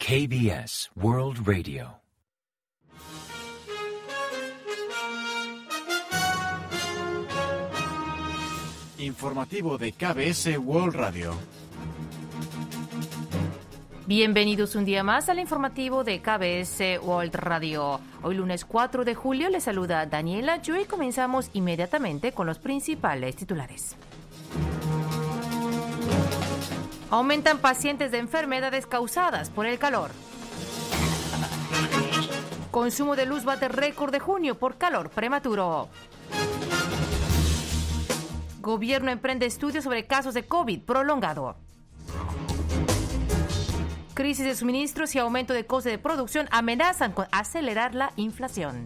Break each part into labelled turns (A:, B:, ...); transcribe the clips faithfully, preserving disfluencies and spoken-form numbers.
A: K B S World Radio.
B: Informativo de K B S World Radio.
C: Bienvenidos un día más al informativo de K B S World Radio. Hoy lunes cuatro de julio les saluda Daniela Yu y comenzamos inmediatamente con los principales titulares. Aumentan pacientes de enfermedades causadas por el calor. Consumo de luz bate récord de junio por calor prematuro. Gobierno emprende estudios sobre casos de COVID prolongado. Crisis de suministros y aumento de costes de producción amenazan con acelerar la inflación.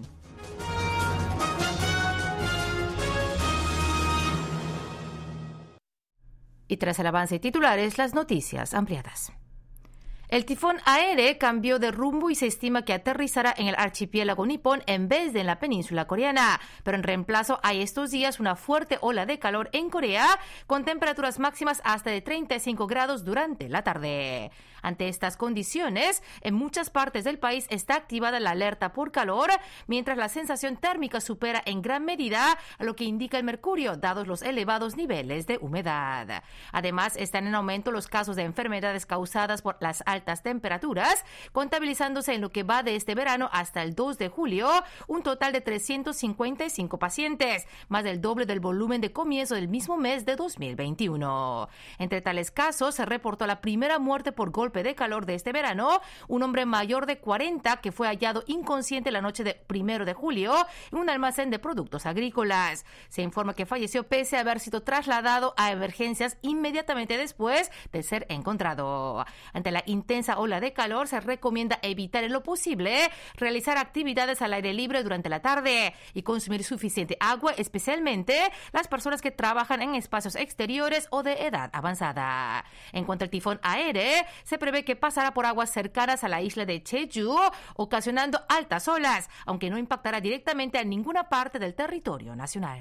C: Y tras el avance de titulares, las noticias ampliadas. El tifón Aere cambió de rumbo y se estima que aterrizará en el archipiélago nipón en vez de en la península coreana. Pero en reemplazo hay estos días una fuerte ola de calor en Corea con temperaturas máximas hasta de treinta y cinco grados durante la tarde. Ante estas condiciones, en muchas partes del país está activada la alerta por calor, mientras la sensación térmica supera en gran medida a lo que indica el mercurio, dados los elevados niveles de humedad. Además, están en aumento los casos de enfermedades causadas por las altas temperaturas, contabilizándose en lo que va de este verano hasta el dos de julio un total de trescientos cincuenta y cinco pacientes, más del doble del volumen de comienzo del mismo mes de dos mil veintiuno. Entre tales casos, se reportó la primera muerte por golpe de calor de este verano, un hombre mayor de cuarenta que fue hallado inconsciente la noche de primero de julio en un almacén de productos agrícolas. Se informa que falleció pese a haber sido trasladado a emergencias inmediatamente después de ser encontrado. Ante la intensa ola de calor, se recomienda evitar en lo posible realizar actividades al aire libre durante la tarde y consumir suficiente agua, especialmente las personas que trabajan en espacios exteriores o de edad avanzada. En cuanto al tifón Aere, se prevé que pasará por aguas cercanas a la isla de Jeju, ocasionando altas olas, aunque no impactará directamente a ninguna parte del territorio nacional.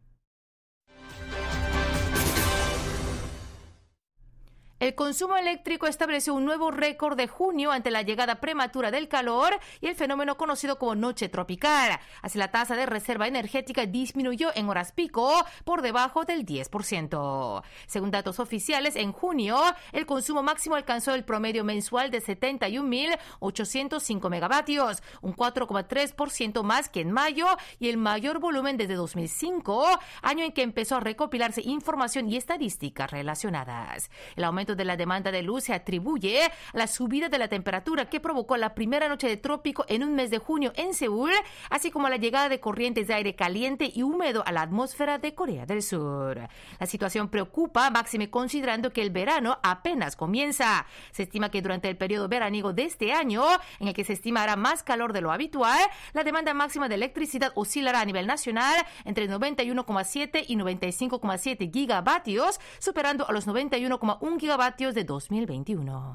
C: El consumo eléctrico estableció un nuevo récord de junio ante la llegada prematura del calor y el fenómeno conocido como noche tropical. Así, la tasa de reserva energética disminuyó en horas pico por debajo del diez por ciento. Según datos oficiales, en junio, el consumo máximo alcanzó el promedio mensual de setenta y un mil ochocientos cinco megavatios, un cuatro coma tres por ciento más que en mayo y el mayor volumen desde dos mil cinco, año en que empezó a recopilarse información y estadísticas relacionadas. El aumento de la demanda de luz se atribuye a la subida de la temperatura que provocó la primera noche de trópico en un mes de junio en Seúl, así como la llegada de corrientes de aire caliente y húmedo a la atmósfera de Corea del Sur. La situación preocupa, máxime considerando que el verano apenas comienza. Se estima que durante el periodo veraniego de este año, en el que se estimará más calor de lo habitual, la demanda máxima de electricidad oscilará a nivel nacional entre noventa y uno coma siete y noventa y cinco coma siete gigavatios, superando a los noventa y uno coma uno gigavatios de dos mil veintiuno.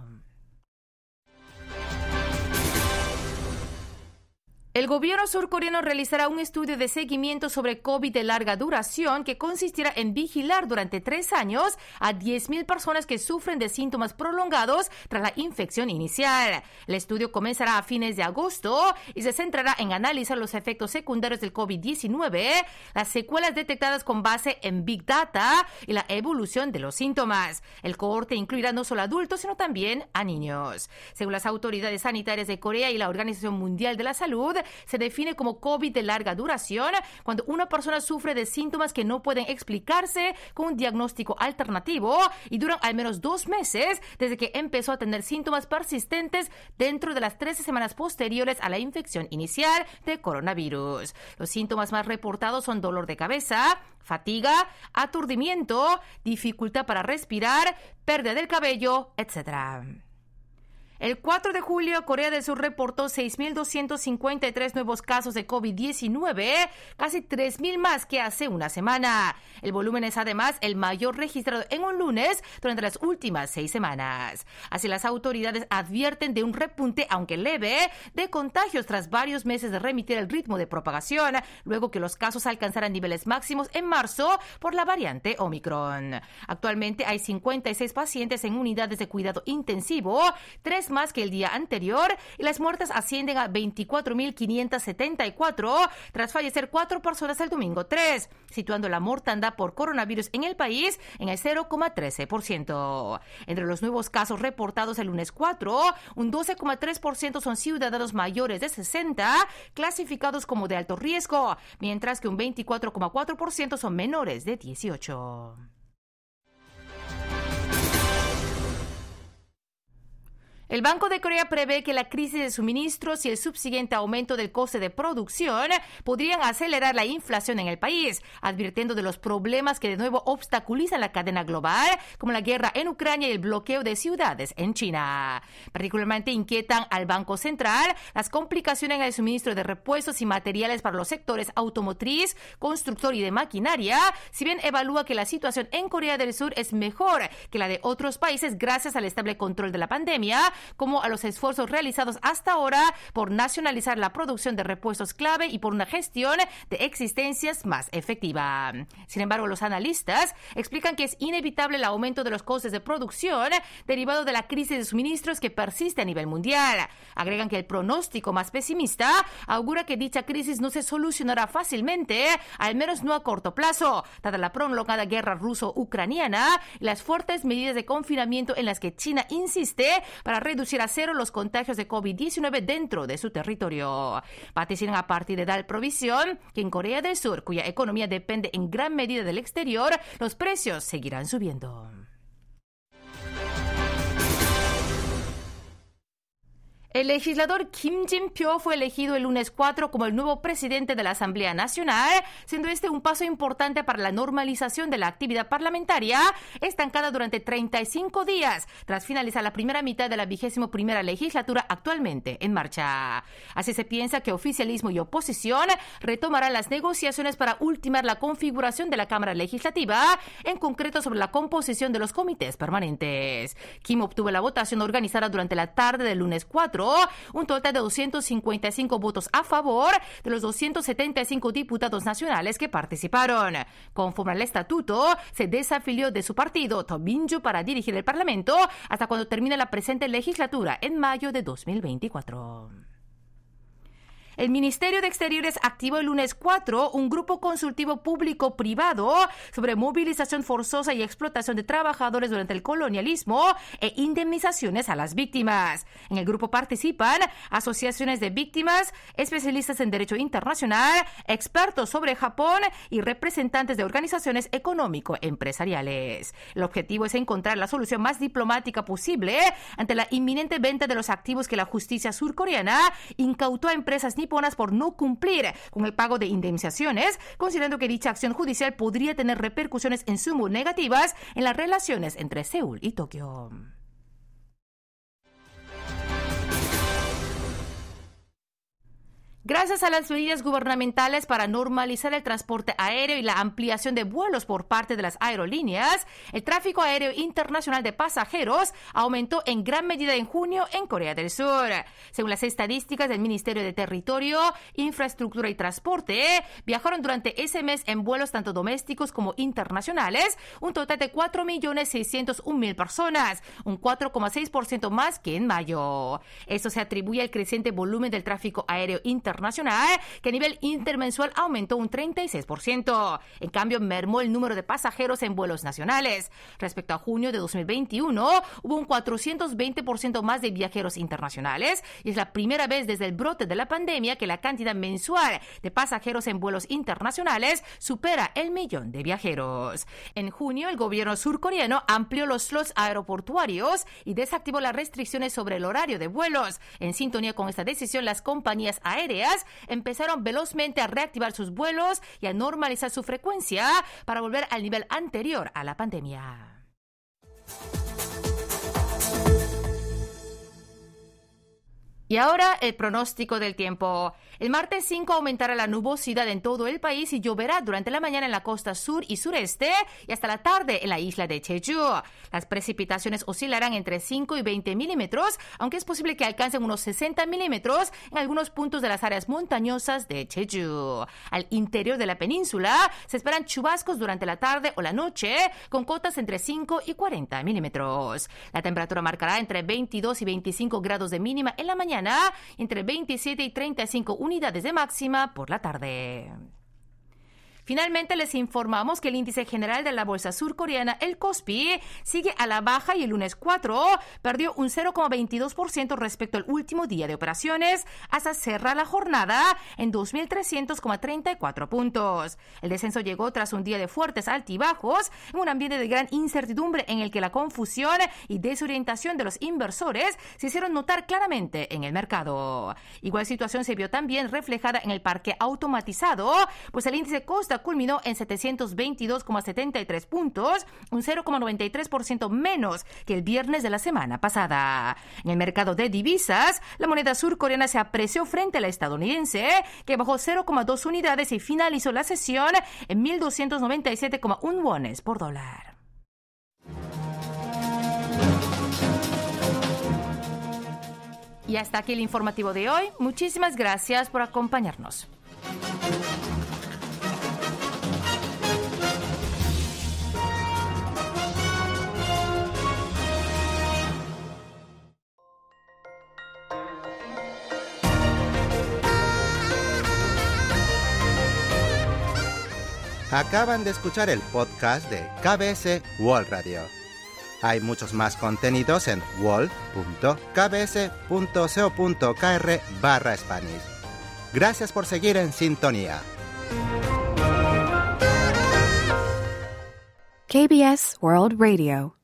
C: El gobierno surcoreano realizará un estudio de seguimiento sobre COVID de larga duración que consistirá en vigilar durante tres años a diez mil personas que sufren de síntomas prolongados tras la infección inicial. El estudio comenzará a fines de agosto y se centrará en analizar los efectos secundarios del COVID diecinueve, las secuelas detectadas con base en Big Data y la evolución de los síntomas. El cohorte incluirá no solo adultos, sino también a niños. Según las autoridades sanitarias de Corea y la Organización Mundial de la Salud, se define como COVID de larga duración cuando una persona sufre de síntomas que no pueden explicarse con un diagnóstico alternativo y duran al menos dos meses desde que empezó a tener síntomas persistentes dentro de las trece semanas posteriores a la infección inicial de coronavirus. Los síntomas más reportados son dolor de cabeza, fatiga, aturdimiento, dificultad para respirar, pérdida del cabello, etcétera. El cuatro de julio, Corea del Sur reportó seis mil doscientos cincuenta y tres nuevos casos de COVID diecinueve, casi tres mil más que hace una semana. El volumen es además el mayor registrado en un lunes durante las últimas seis semanas. Así, las autoridades advierten de un repunte, aunque leve, de contagios tras varios meses de remitir el ritmo de propagación, luego que los casos alcanzaran niveles máximos en marzo por la variante Omicron. Actualmente hay cincuenta y seis pacientes en unidades de cuidado intensivo, tres vez más que el día anterior y las muertes ascienden a veinticuatro mil quinientos setenta y cuatro tras fallecer cuatro personas el domingo tres, situando la mortandad por coronavirus en el país en el cero coma trece por ciento. Entre los nuevos casos reportados el lunes cuatro, un doce coma tres por ciento son ciudadanos mayores de sesenta, clasificados como de alto riesgo, mientras que un veinticuatro coma cuatro por ciento son menores de dieciocho. El Banco de Corea prevé que la crisis de suministros y el subsiguiente aumento del coste de producción podrían acelerar la inflación en el país, advirtiendo de los problemas que de nuevo obstaculizan la cadena global, como la guerra en Ucrania y el bloqueo de ciudades en China. Particularmente inquietan al Banco Central las complicaciones en el suministro de repuestos y materiales para los sectores automotriz, constructor y de maquinaria, si bien evalúa que la situación en Corea del Sur es mejor que la de otros países gracias al estable control de la pandemia, como a los esfuerzos realizados hasta ahora por nacionalizar la producción de repuestos clave y por una gestión de existencias más efectiva. Sin embargo, los analistas explican que es inevitable el aumento de los costes de producción derivado de la crisis de suministros que persiste a nivel mundial. Agregan que el pronóstico más pesimista augura que dicha crisis no se solucionará fácilmente, al menos no a corto plazo, dada la prolongada guerra ruso-ucraniana y las fuertes medidas de confinamiento en las que China insiste para reducir a cero los contagios de COVID diecinueve dentro de su territorio. Vaticinan a partir de tal provisión que en Corea del Sur, cuya economía depende en gran medida del exterior, los precios seguirán subiendo. El legislador Kim Jin-pyo fue elegido el lunes cuatro como el nuevo presidente de la Asamblea Nacional, siendo este un paso importante para la normalización de la actividad parlamentaria, estancada durante treinta y cinco días, tras finalizar la primera mitad de la vigésimo primera legislatura actualmente en marcha. Así se piensa que oficialismo y oposición retomarán las negociaciones para ultimar la configuración de la Cámara Legislativa, en concreto sobre la composición de los comités permanentes. Kim obtuvo la votación organizada durante la tarde del lunes cuatro, un total de doscientos cincuenta y cinco votos a favor de los doscientos setenta y cinco diputados nacionales que participaron. Conforme al estatuto, se desafilió de su partido, Tominju, para dirigir el Parlamento hasta cuando termine la presente legislatura en mayo de dos mil veinticuatro. El Ministerio de Exteriores activó el lunes cuatro un grupo consultivo público-privado sobre movilización forzosa y explotación de trabajadores durante el colonialismo e indemnizaciones a las víctimas. En el grupo participan asociaciones de víctimas, especialistas en derecho internacional, expertos sobre Japón y representantes de organizaciones económico-empresariales. El objetivo es encontrar la solución más diplomática posible ante la inminente venta de los activos que la justicia surcoreana incautó a empresas niponas por no cumplir con el pago de indemnizaciones, considerando que dicha acción judicial podría tener repercusiones en sumo negativas en las relaciones entre Seúl y Tokio. Gracias a las medidas gubernamentales para normalizar el transporte aéreo y la ampliación de vuelos por parte de las aerolíneas, el tráfico aéreo internacional de pasajeros aumentó en gran medida en junio en Corea del Sur. Según las estadísticas del Ministerio de Territorio, Infraestructura y Transporte, viajaron durante ese mes en vuelos tanto domésticos como internacionales un total de cuatro millones seiscientos un mil personas, un cuatro coma seis por ciento más que en mayo. Esto se atribuye al creciente volumen del tráfico aéreo internacional, que a nivel intermensual aumentó un treinta y seis por ciento. En cambio, mermó el número de pasajeros en vuelos nacionales. Respecto a junio de dos mil veintiuno, hubo un cuatrocientos veinte por ciento más de viajeros internacionales y es la primera vez desde el brote de la pandemia que la cantidad mensual de pasajeros en vuelos internacionales supera el millón de viajeros. En junio, el gobierno surcoreano amplió los slots aeroportuarios y desactivó las restricciones sobre el horario de vuelos. En sintonía con esta decisión, las compañías aéreas empezaron velozmente a reactivar sus vuelos y a normalizar su frecuencia para volver al nivel anterior a la pandemia. Y ahora el pronóstico del tiempo. El martes cinco aumentará la nubosidad en todo el país y lloverá durante la mañana en la costa sur y sureste y hasta la tarde en la isla de Jeju. Las precipitaciones oscilarán entre cinco y veinte milímetros, aunque es posible que alcancen unos sesenta milímetros en algunos puntos de las áreas montañosas de Jeju. Al interior de la península se esperan chubascos durante la tarde o la noche con cotas entre cinco y cuarenta milímetros. La temperatura marcará entre veintidós y veinticinco grados de mínima en la mañana, entre veintisiete y treinta y cinco unidades de máxima por la tarde. Finalmente, les informamos que el índice general de la bolsa surcoreana, el Kospi, sigue a la baja y el lunes cuatro perdió un cero coma veintidós por ciento respecto al último día de operaciones hasta cerrar la jornada en dos mil trescientos coma treinta y cuatro puntos. El descenso llegó tras un día de fuertes altibajos en un ambiente de gran incertidumbre en el que la confusión y desorientación de los inversores se hicieron notar claramente en el mercado. Igual situación se vio también reflejada en el parque automatizado, pues el índice Costa culminó en setecientos veintidós coma setenta y tres puntos, un cero coma noventa y tres por ciento menos que el viernes de la semana pasada. En el mercado de divisas, la moneda surcoreana se apreció frente a la estadounidense, que bajó cero coma dos unidades y finalizó la sesión en mil doscientos noventa y siete coma uno wones por dólar. Y hasta aquí el informativo de hoy. Muchísimas gracias por acompañarnos.
D: Acaban de escuchar el podcast de K B S World Radio. Hay muchos más contenidos en world punto k b s punto co punto k r barra Spanish. Gracias por seguir en sintonía.
E: K B S World Radio.